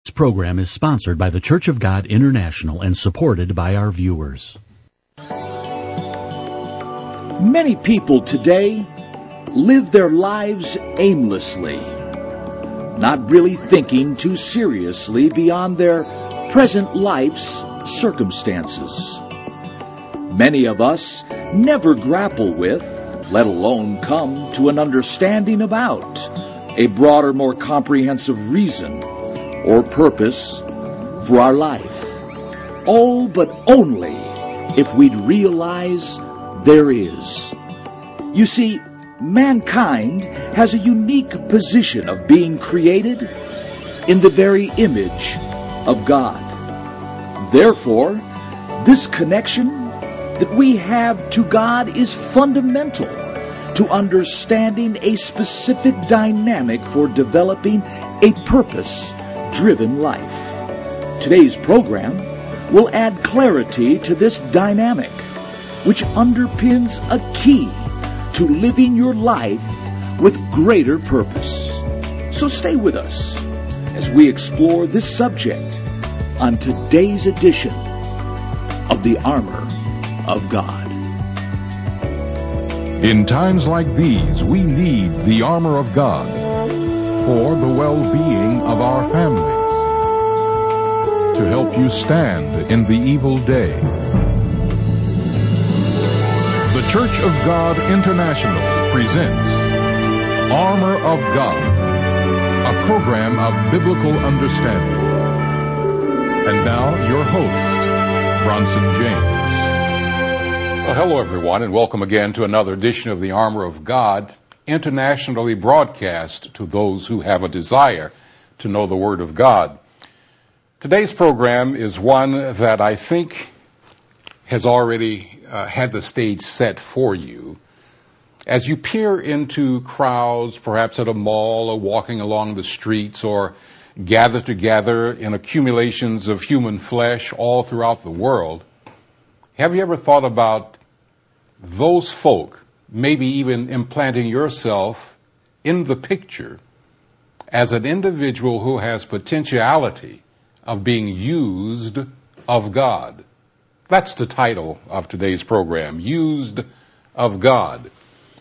This program is sponsored by the Church of God International and supported by our viewers. Many people today live their lives aimlessly, not really thinking too seriously beyond their present life's circumstances. Many of us never grapple with, let alone come to an understanding about, a broader, more comprehensive reason or purpose for our life. Oh, but only if we'd realize there is. You see, mankind has a unique position of being created in the very image of God. Therefore, this connection that we have to God is fundamental to understanding a specific dynamic for developing a purpose-driven life. Today's program will add clarity to this dynamic, which underpins a key to living your life with greater purpose. So stay with us as we explore this subject on today's edition of the Armor of God. In times like these, we need the armor of God for the well-being of our families, to help you stand in the evil day. The Church of God International presents Armor of God, a program of biblical understanding. And now, your host, Bronson James. Well, hello, everyone, and welcome again to another edition of the Armor of God, internationally broadcast to those who have a desire to know the Word of God. Today's program is one that I think has already had the stage set for you. As you peer into crowds, perhaps at a mall or walking along the streets, or gather together in accumulations of human flesh all throughout the world, have you ever thought about those folk, maybe even implanting yourself in the picture as an individual who has potentiality of being used of God? That's the title of today's program, Used of God.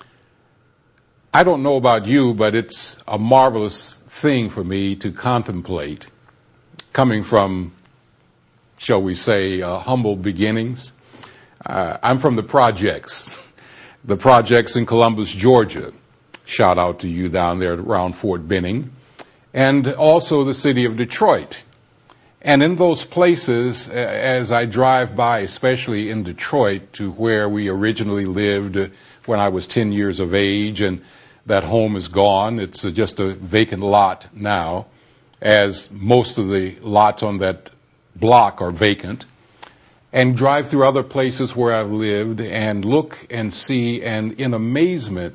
I don't know about you, but it's a marvelous thing for me to contemplate, coming from, shall we say, humble beginnings. I'm from the projects in Columbus, Georgia. Shout out to you down there around Fort Benning. And also the city of Detroit. And in those places, as I drive by, especially in Detroit, to where we originally lived when I was 10 years of age, and that home is gone. It's just a vacant lot now, as most of the lots on that block are vacant. And drive through other places where I've lived and look and see, and in amazement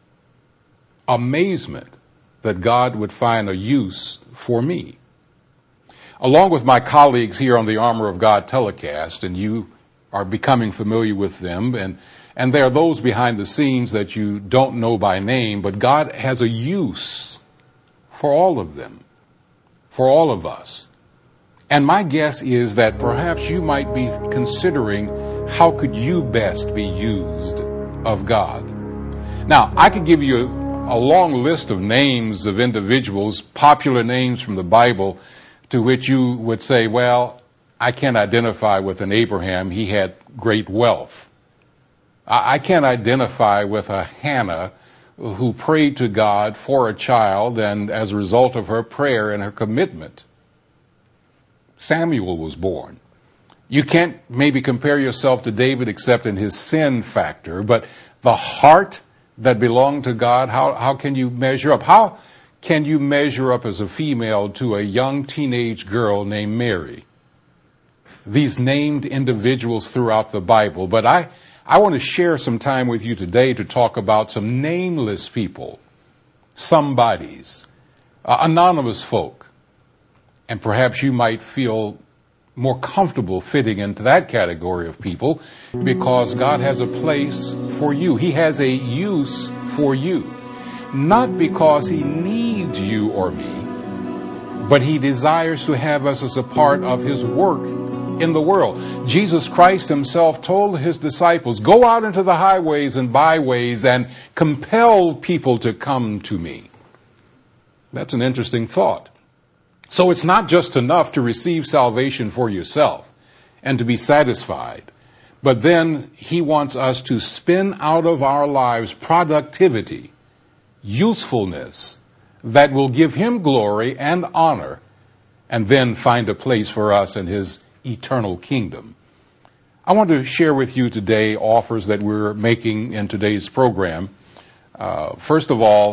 that God would find a use for me. Along with my colleagues here on the Armor of God telecast, and you are becoming familiar with them, and there are those behind the scenes that you don't know by name, but God has a use for all of them, for all of us. And my guess is that perhaps you might be considering, how could you best be used of God? Now, I could give you a long list of names of individuals, popular names from the Bible, to which you would say, well, I can't identify with an Abraham. He had great wealth. I can't identify with a Hannah who prayed to God for a child, and as a result of her prayer and her commitment, Samuel was born. You can't maybe compare yourself to David except in his sin factor, but the heart that belonged to God, how can you measure up? How can you measure up as a female to a young teenage girl named Mary? These named individuals throughout the Bible. But I want to share some time with you today to talk about some nameless people, somebodies, anonymous folk. And perhaps you might feel more comfortable fitting into that category of people because God has a place for you. He has a use for you. Not because He needs you or me, but he desires to have us as a part of his work in the world. Jesus Christ himself told his disciples, go out into the highways and byways and compel people to come to me. That's an interesting thought. So it's not just enough to receive salvation for yourself and to be satisfied, but then he wants us to spin out of our lives productivity, usefulness that will give him glory and honor, and then find a place for us in his eternal kingdom. I want to share with you today offers that we're making in today's program. First of all,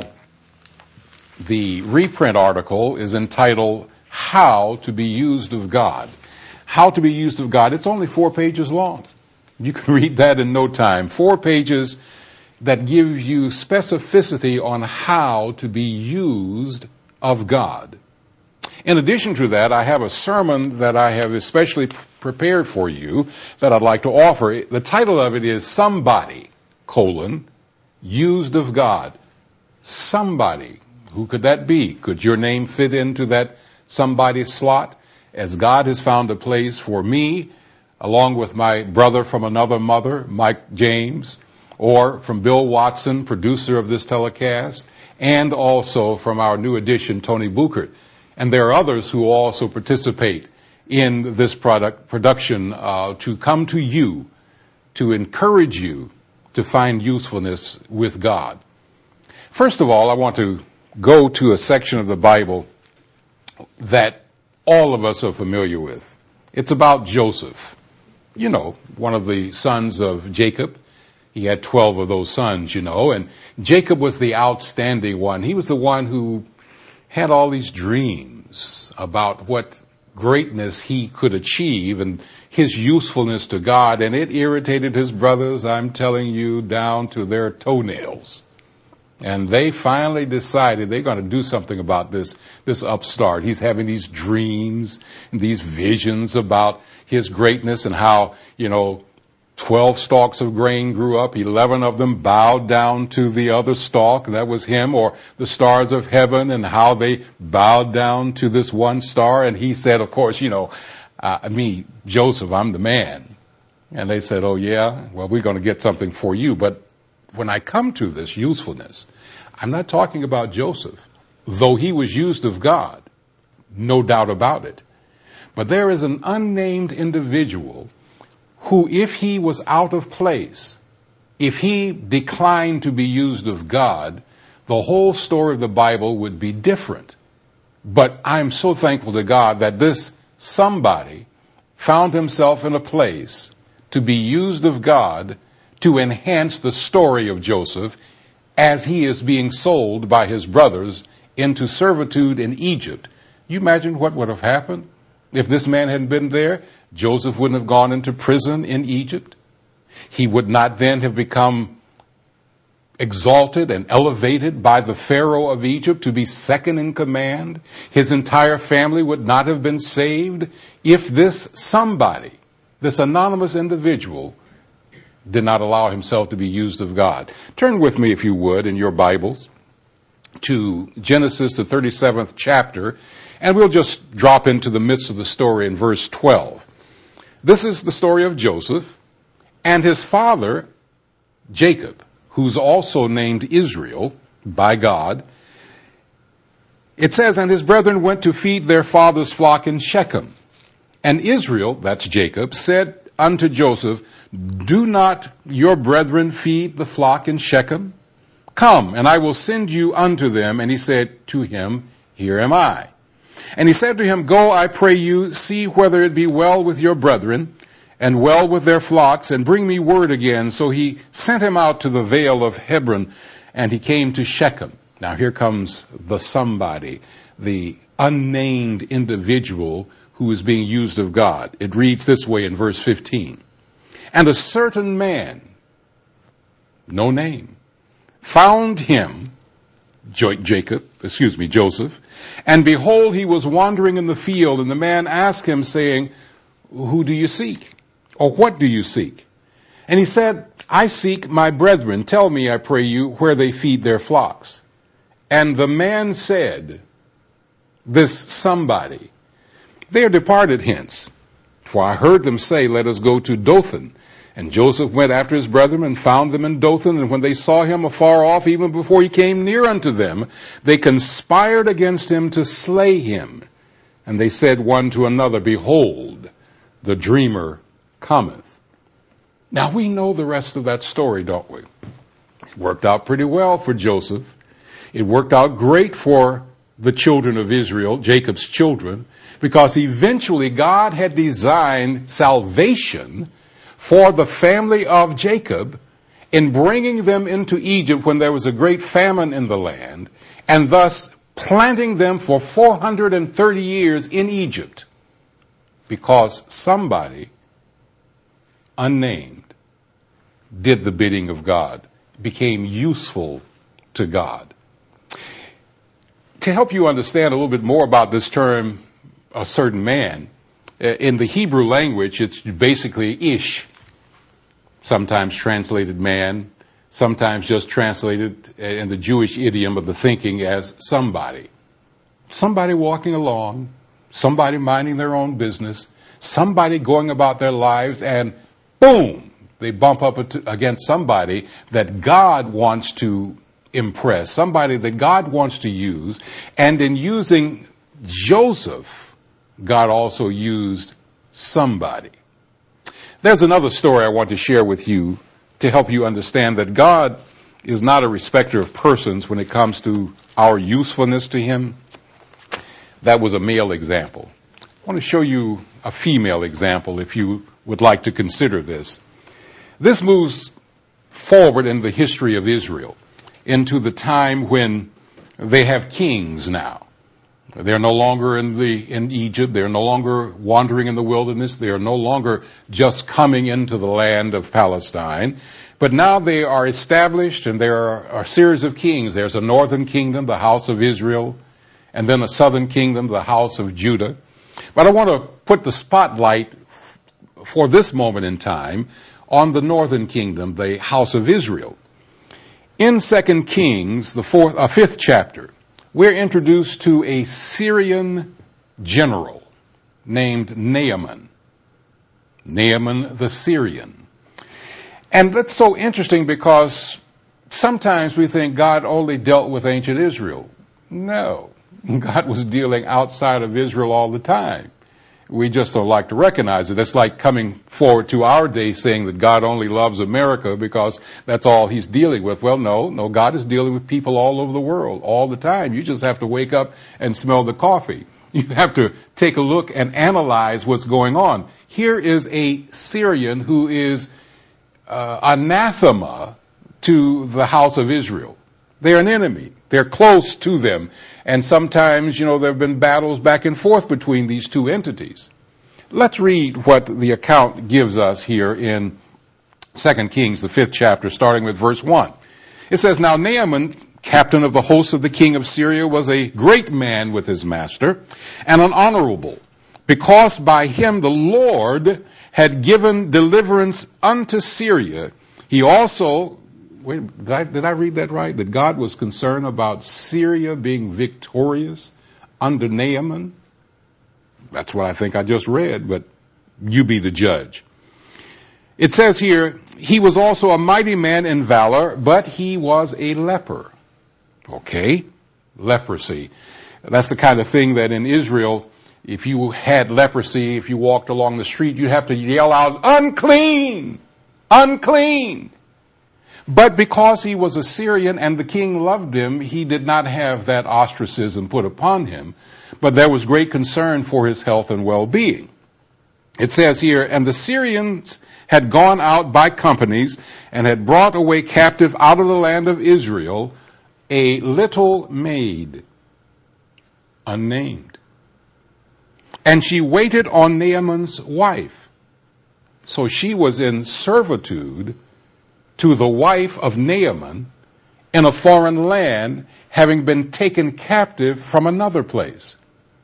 the reprint article is entitled, How to Be Used of God. How to Be Used of God. It's only 4 pages long. You can read that in no time. 4 pages that give you specificity on how to be used of God. In addition to that, I have a sermon that I have especially prepared for you that I'd like to offer. The title of it is Somebody, Used of God. Somebody. Who could that be? Could your name fit into that somebody slot? As God has found a place for me, along with my brother from another mother, Mike James, or from Bill Watson, producer of this telecast, and also from our new addition, Tony Buchert. And there are others who also participate in this production to come to you, to encourage you to find usefulness with God. First of all, I want to go to a section of the Bible that all of us are familiar with. It's about Joseph. You know, one of the sons of Jacob. He had 12 of those sons, you know, and Jacob was the outstanding one. He was the one who had all these dreams about what greatness he could achieve and his usefulness to God, and it irritated his brothers, I'm telling you, down to their toenails. And they finally decided they're going to do something about this upstart. He's having these dreams and these visions about his greatness and how, 12 stalks of grain grew up, 11 of them bowed down to the other stalk. That was him. Or the stars of heaven and how they bowed down to this one star. And he said, of course, me, Joseph, I'm the man. And they said, oh yeah, well, we're going to get something for you. But when I come to this usefulness, I'm not talking about Joseph, though he was used of God, no doubt about it. But there is an unnamed individual who, if he was out of place, if he declined to be used of God, the whole story of the Bible would be different. But I'm so thankful to God that this somebody found himself in a place to be used of God to enhance the story of Joseph as he is being sold by his brothers into servitude in Egypt. You imagine what would have happened if this man hadn't been there? Joseph wouldn't have gone into prison in Egypt. He would not then have become exalted and elevated by the Pharaoh of Egypt to be second in command. His entire family would not have been saved if this somebody, this anonymous individual, did not allow himself to be used of God. Turn with me, if you would, in your Bibles to Genesis, the 37th chapter, and we'll just drop into the midst of the story in verse 12. This is the story of Joseph and his father, Jacob, who's also named Israel by God. It says, and his brethren went to feed their father's flock in Shechem. And Israel, that's Jacob, said unto Joseph, do not your brethren feed the flock in Shechem? Come, and I will send you unto them. And he said to him, here am I. And he said to him, go, I pray you, see whether it be well with your brethren, and well with their flocks, and bring me word again. So he sent him out to the vale of Hebron, and he came to Shechem. Now here comes the somebody, the unnamed individual who is being used of God. It reads this way in verse 15. And a certain man, no name, found him, Joseph, and behold, he was wandering in the field, and the man asked him, saying, who do you seek? Or what do you seek? And he said, I seek my brethren. Tell me, I pray you, where they feed their flocks. And the man said, this somebody. They are departed hence. For I heard them say, let us go to Dothan. And Joseph went after his brethren and found them in Dothan. And when they saw him afar off, even before he came near unto them, they conspired against him to slay him. And they said one to another, behold, the dreamer cometh. Now we know the rest of that story, don't we? It worked out pretty well for Joseph. It worked out great for the children of Israel, Jacob's children, because eventually God had designed salvation for the family of Jacob in bringing them into Egypt when there was a great famine in the land, and thus planting them for 430 years in Egypt, because somebody unnamed did the bidding of God, became useful to God. To help you understand a little bit more about this term, a certain man, in the Hebrew language, it's basically ish, sometimes translated man, sometimes just translated in the Jewish idiom of the thinking as somebody. Somebody walking along, somebody minding their own business, somebody going about their lives, and boom, they bump up against somebody that God wants to impress, somebody that God wants to use. And in using Joseph, God also used somebody. There's another story I want to share with you to help you understand that God is not a respecter of persons when it comes to our usefulness to him. That was a male example. I want to show you a female example if you would like to consider this. This moves forward in the history of Israel into the time when they have kings now. They're no longer in Egypt. They're no longer wandering in the wilderness. They are no longer just coming into the land of Palestine. But now they are established, and there are a series of kings. There's a northern kingdom, the house of Israel, and then a southern kingdom, the house of Judah. But I want to put the spotlight for this moment in time on the northern kingdom, the house of Israel. In 2 Kings, the 5th chapter, we're introduced to a Syrian general named Naaman. Naaman the Syrian. And that's so interesting because sometimes we think God only dealt with ancient Israel. No, God was dealing outside of Israel all the time. We just don't like to recognize it. It's like coming forward to our day saying that God only loves America because that's all he's dealing with. Well, no, God is dealing with people all over the world all the time. You just have to wake up and smell the coffee. You have to take a look and analyze what's going on. Here is a Syrian who is anathema to the house of Israel. They're an enemy. They're close to them. And sometimes, there have been battles back and forth between these two entities. Let's read what the account gives us here in 2 Kings, the 5th chapter, starting with verse 1. It says, Now Naaman, captain of the host of the king of Syria, was a great man with his master, and an honorable, because by him the Lord had given deliverance unto Syria. He also... Wait, did I read that right? That God was concerned about Syria being victorious under Naaman? That's what I think I just read, but you be the judge. It says here, he was also a mighty man in valor, but he was a leper. Okay, leprosy. That's the kind of thing that in Israel, if you had leprosy, if you walked along the street, you'd have to yell out, unclean, unclean. But because he was a Syrian and the king loved him, he did not have that ostracism put upon him. But there was great concern for his health and well-being. It says here, and the Syrians had gone out by companies and had brought away captive out of the land of Israel a little maid, unnamed. And she waited on Naaman's wife. So she was in servitude to the wife of Naaman in a foreign land, having been taken captive from another place.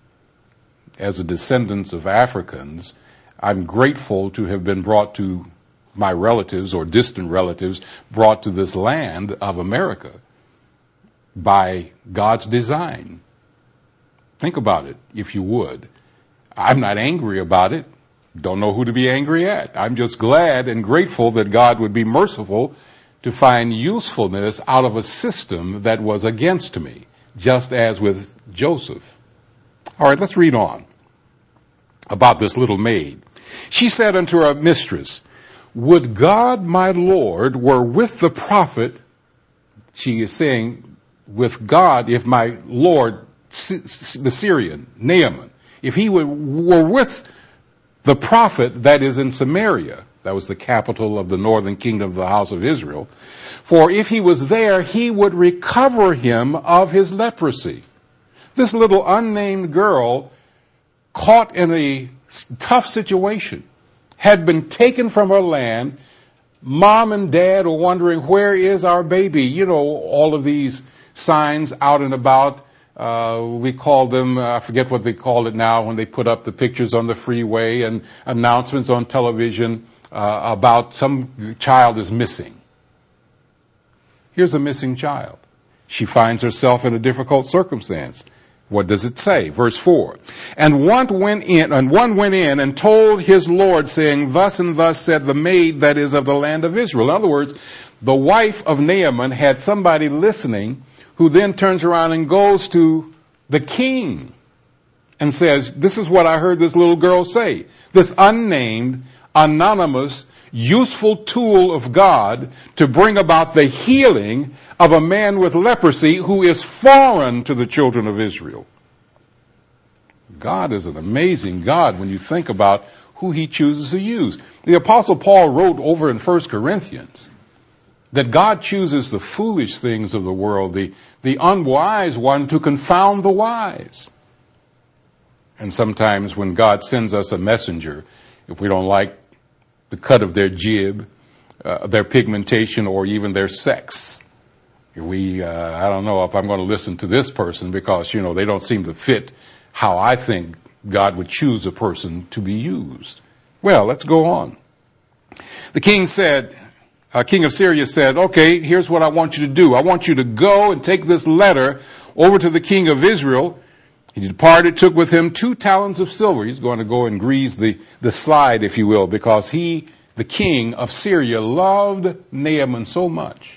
As a descendant of Africans, I'm grateful to have been brought to my relatives or distant relatives, brought to this land of America by God's design. Think about it, if you would. I'm not angry about it. Don't know who to be angry at. I'm just glad and grateful that God would be merciful to find usefulness out of a system that was against me, just as with Joseph. All right, let's read on about this little maid. She said unto her mistress, would God my Lord were with the prophet. She is saying, with God, if my Lord, the Syrian, Naaman, if he were with the prophet that is in Samaria, that was the capital of the northern kingdom of the house of Israel, for if he was there, he would recover him of his leprosy. This little unnamed girl, caught in a tough situation, had been taken from her land. Mom and dad were wondering, where is our baby? You know, all of these signs out and about. We call them, I forget what they call it now, when they put up the pictures on the freeway and announcements on television about some child is missing. Here's a missing child. She finds herself in a difficult circumstance. What does it say? Verse 4. And one went in and told his Lord, saying, thus and thus said the maid that is of the land of Israel. In other words, the wife of Naaman had somebody listening, who then turns around and goes to the king and says, this is what I heard this little girl say. This unnamed, anonymous, useful tool of God to bring about the healing of a man with leprosy who is foreign to the children of Israel. God is an amazing God when you think about who he chooses to use. The Apostle Paul wrote over in 1 Corinthians that God chooses the foolish things of the world, the unwise one, to confound the wise. And sometimes when God sends us a messenger, if we don't like the cut of their jib, their pigmentation, or even their sex, I don't know if I'm going to listen to this person because, they don't seem to fit how I think God would choose a person to be used. Well, let's go on. The king of Syria said, okay, here's what I want you to do. I want you to go and take this letter over to the king of Israel. He departed, took with him 2 talents of silver. He's going to go and grease the slide, if you will, because the king of Syria, loved Naaman so much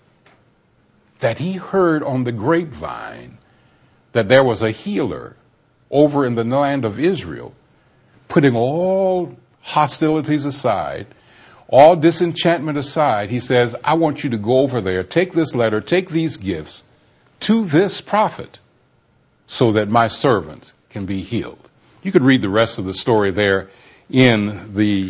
that he heard on the grapevine that there was a healer over in the land of Israel, putting all hostilities aside, all disenchantment aside. He says, I want you to go over there, take this letter, take these gifts to this prophet so that my servant can be healed. You could read the rest of the story there in the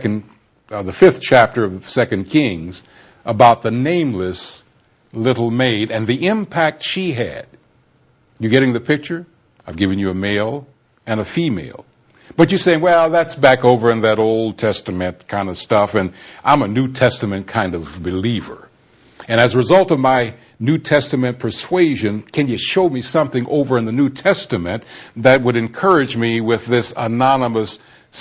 5th chapter of 2 Kings about the nameless little maid and the impact she had. You getting the picture? I've given you a male and a female. But you're saying, well, that's back over in that Old Testament kind of stuff, and I'm a New Testament kind of believer. And as a result of my New Testament persuasion, can you show me something over in the New Testament that would encourage me with this anonymous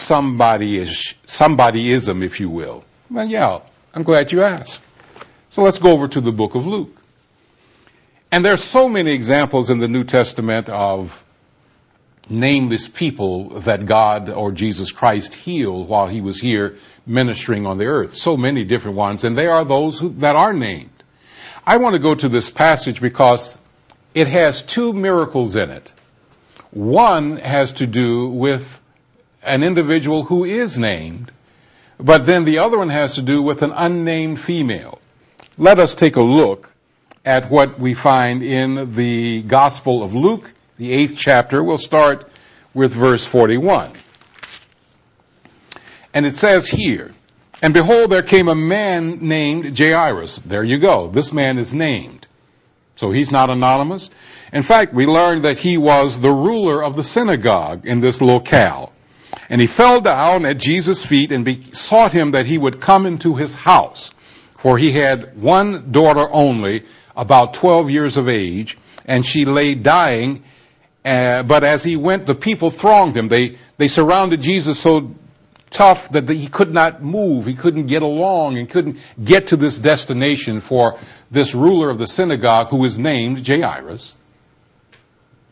somebodyism, if you will? Well, yeah, I'm glad you asked. So let's go over to the book of Luke. And there are so many examples in the New Testament of nameless people that God or Jesus Christ healed while he was here ministering on the earth. So many different ones, and they are those that are named. I want to go to this passage because it has 2 miracles in it. One has to do with an individual who is named, but then the other one has to do with an unnamed female. Let us take a look at what we find in the Gospel of Luke, the 8th chapter. We'll start with verse 41. And it says here, and behold, there came a man named Jairus. There you go. This man is named. So he's not anonymous. In fact, we learned that he was the ruler of the synagogue in this locale. And he fell down at Jesus' feet and besought him that he would come into his house. For he had one daughter only, about 12 years of age, and she lay dying. But as he went, the people thronged him. They surrounded Jesus so tough that he could not move. He couldn't get along and couldn't get to this destination for this ruler of the synagogue who is named Jairus.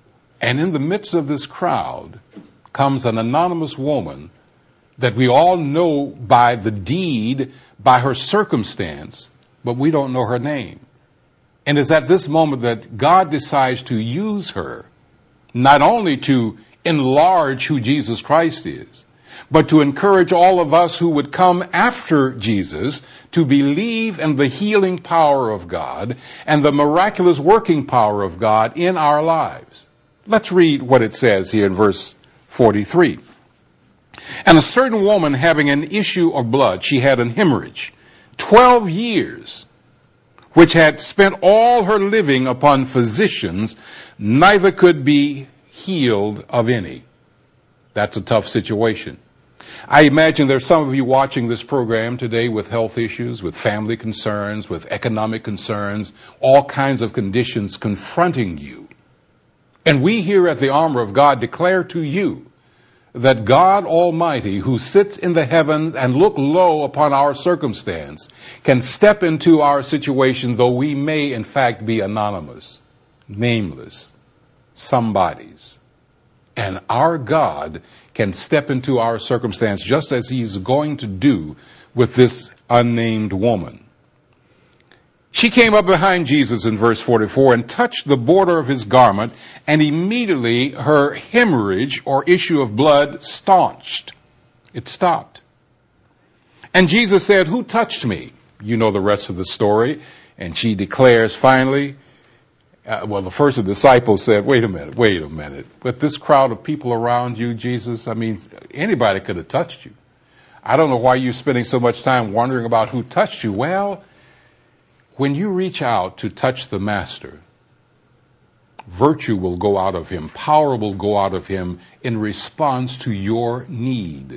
And in the midst of this crowd comes an anonymous woman that we all know by the deed, by her circumstance, but we don't know her name. And it's at this moment that God decides to use her, not only to enlarge who Jesus Christ is, but to encourage all of us who would come after Jesus to believe in the healing power of God and the miraculous working power of God in our lives. Let's read what it says here in verse 43. And a certain woman having an issue of blood, she had an hemorrhage, 12 years, which had spent all her living upon physicians, neither could be healed of any. That's a tough situation. I imagine there's some of you watching this program today with health issues, with family concerns, with economic concerns, all kinds of conditions confronting you. And we here at the Armor of God declare to you that God Almighty, who sits in the heavens and look low upon our circumstance, can step into our situation, though we may in fact be anonymous, nameless, somebodies. And our God can step into our circumstance just as he's going to do with this unnamed woman. She came up behind Jesus in verse 44 and touched the border of his garment, and immediately her hemorrhage or issue of blood staunched. It stopped. And Jesus said, "Who touched me?" You know the rest of the story. And she declares finally, the first of the disciples said, wait a minute. With this crowd of people around you, Jesus, anybody could have touched you. I don't know why you're spending so much time wondering about who touched you. Well, when you reach out to touch the Master, virtue will go out of him, power will go out of him in response to your need.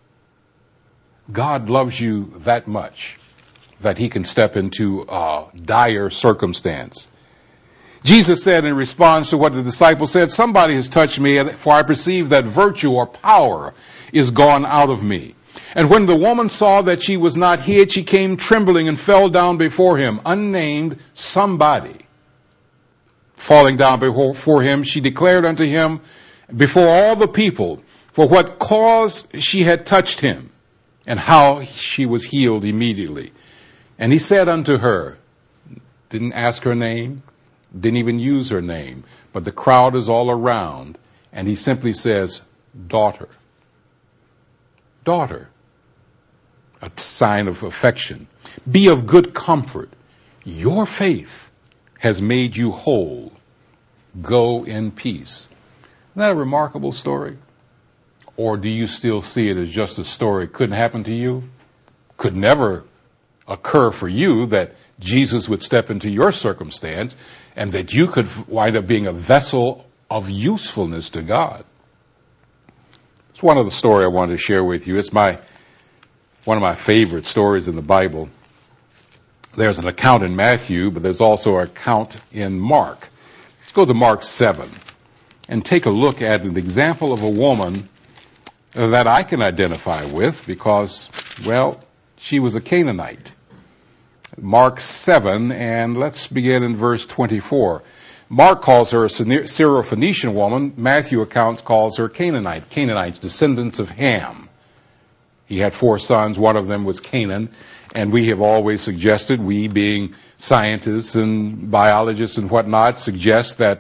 God loves you that much that he can step into a dire circumstance. Jesus said in response to what the disciples said, "Somebody has touched me, for I perceive that virtue or power is gone out of me." And when the woman saw that she was not hid, she came trembling and fell down before him, unnamed somebody. Falling down before him, she declared unto him before all the people for what cause she had touched him, and how she was healed immediately. And he said unto her, didn't ask her name, didn't even use her name, but the crowd is all around, and he simply says, "Daughter." Daughter. A sign of affection. "Be of good comfort. Your faith has made you whole. Go in peace." Isn't that a remarkable story? Or do you still see it as just a story? Couldn't happen to you? Could never occur for you that Jesus would step into your circumstance and that you could wind up being a vessel of usefulness to God. It's one of the stories I wanted to share with you. It's one of my favorite stories in the Bible. There's an account in Matthew, but there's also an account in Mark. Let's go to Mark 7 and take a look at an example of a woman that I can identify with because, she was a Canaanite. Mark 7, and let's begin in verse 24. Mark calls her a Syrophoenician woman. Matthew accounts calls her Canaanite. Canaanites, descendants of Ham. He had 4 sons. One of them was Canaan. And we have always suggested, we being scientists and biologists and whatnot, suggest that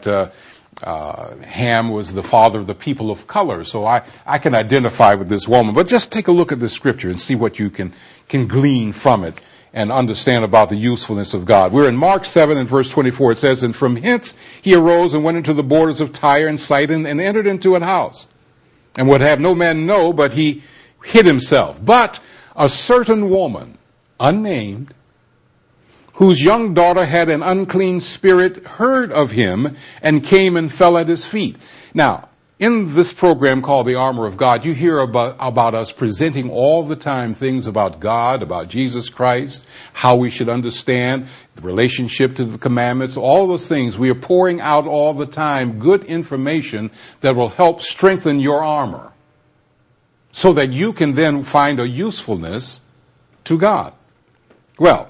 Ham was the father of the people of color. So I can identify with this woman. But just take a look at this scripture and see what you can glean from it and understand about the usefulness of God. We're in Mark 7 and verse 24. It says, "And from hence he arose and went into the borders of Tyre and Sidon and entered into an house, and would have no man know, but he hid himself. But a certain woman, unnamed, whose young daughter had an unclean spirit, heard of him and came and fell at his feet." Now, in this program called The Armor of God, you hear about us presenting all the time things about God, about Jesus Christ, how we should understand the relationship to the commandments, all those things. We are pouring out all the time good information that will help strengthen your armor so that you can then find a usefulness to God. Well,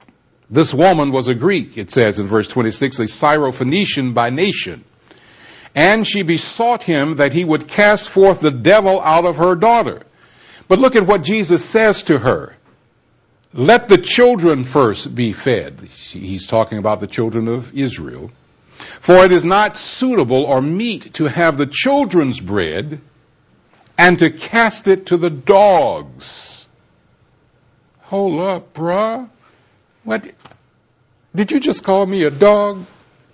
this woman was a Greek, it says in verse 26, a Syrophoenician by nation. and she besought him that he would cast forth the devil out of her daughter. But look at what Jesus says to her. Let the children first be fed. He's talking about the children of Israel. For it is not suitable or meet to have the children's bread and to cast it to the dogs. Hold up, bruh. What? Did you just call me a dog?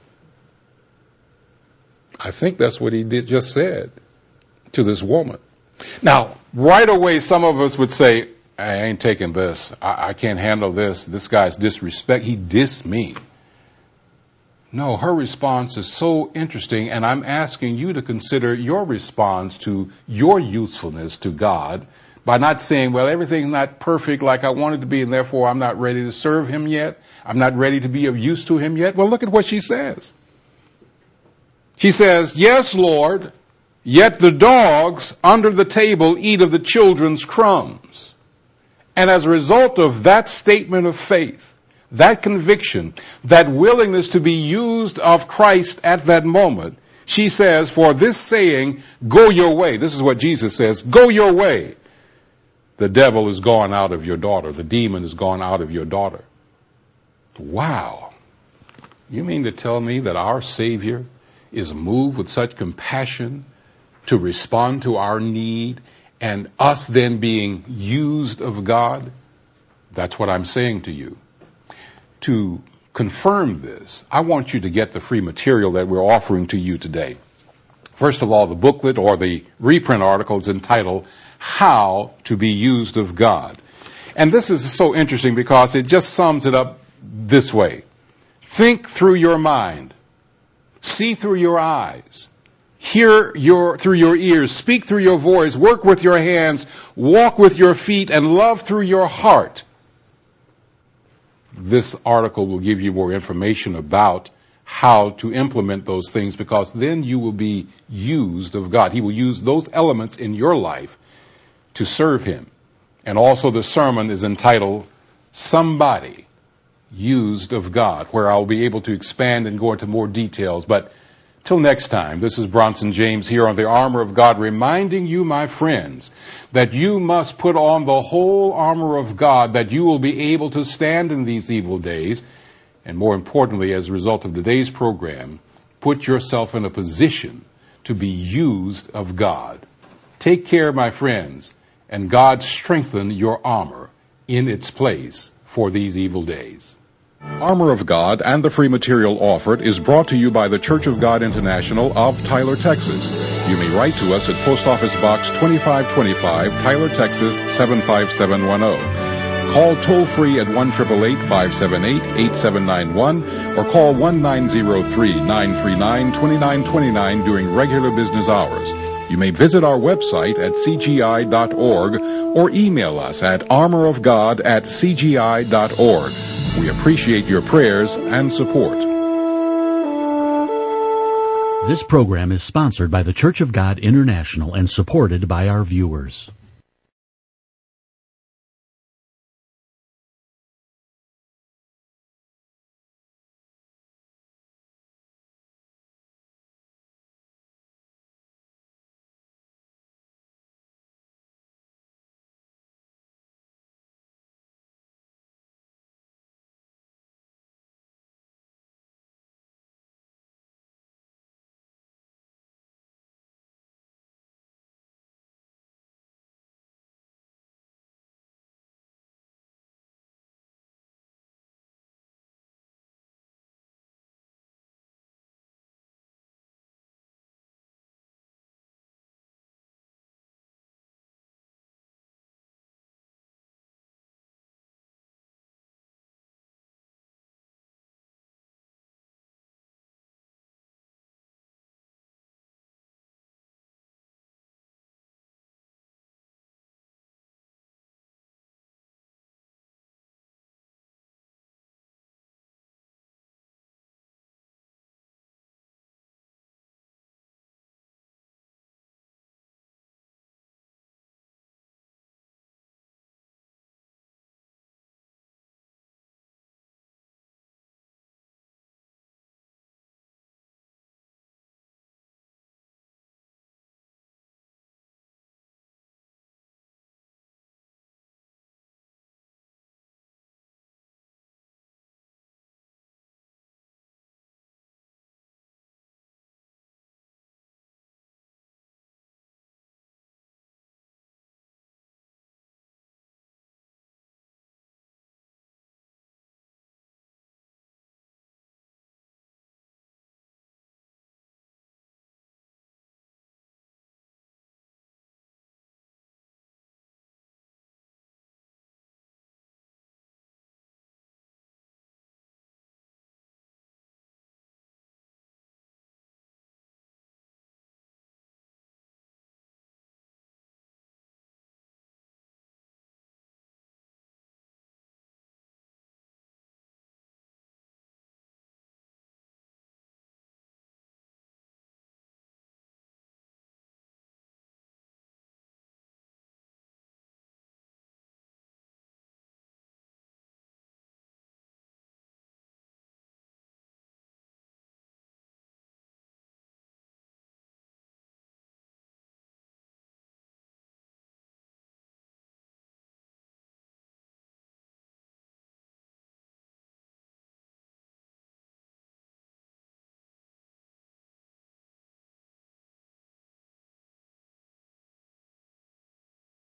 I think that's what he just said to this woman. Now, right away, some of us would say, I ain't taking this. I can't handle this. This guy's disrespect. He dissed me. No, her response is so interesting, and I'm asking you to consider your response to your usefulness to God by not saying, well, everything's not perfect like I want it to be, and therefore I'm not ready to serve him yet. I'm not ready to be of use to him yet. Well, look at what she says. She says, yes, Lord, yet the dogs under the table eat of the children's crumbs. And as a result of that statement of faith, that conviction, that willingness to be used of Christ at that moment, she says, for this saying, go your way. This is what Jesus says, go your way. The devil is gone out of your daughter. The demon is gone out of your daughter. Wow. You mean to tell me that our Savior is moved with such compassion to respond to our need and us then being used of God? That's what I'm saying to you. To confirm this, I want you to get the free material that we're offering to you today. First of all, the booklet or the reprint article is entitled, How to be Used of God. And this is so interesting because it just sums it up this way. Think through your mind. See through your eyes. Hear through your ears. Speak through your voice. Work with your hands. Walk with your feet. And love through your heart. This article will give you more information about how to implement those things, because then you will be used of God. He will use those elements in your life to serve him. And also the sermon is entitled, Somebody Used of God, where I'll be able to expand and go into more details. But till next time, this is Bronson James here on the Armor of God, reminding you, my friends, that you must put on the whole armor of God, that you will be able to stand in these evil days. And more importantly, as a result of today's program, put yourself in a position to be used of God. Take care, my friends, and God strengthen your armor in its place for these evil days. Armor of God and the free material offered is brought to you by the Church of God International of Tyler, Texas. You may write to us at Post Office Box 2525, Tyler, Texas 75710. Call toll-free at 1-888-578-8791 or call 1-903-939-2929 during regular business hours. You may visit our website at cgi.org or email us at armorofgod@cgi.org. We appreciate your prayers and support. This program is sponsored by the Church of God International and supported by our viewers.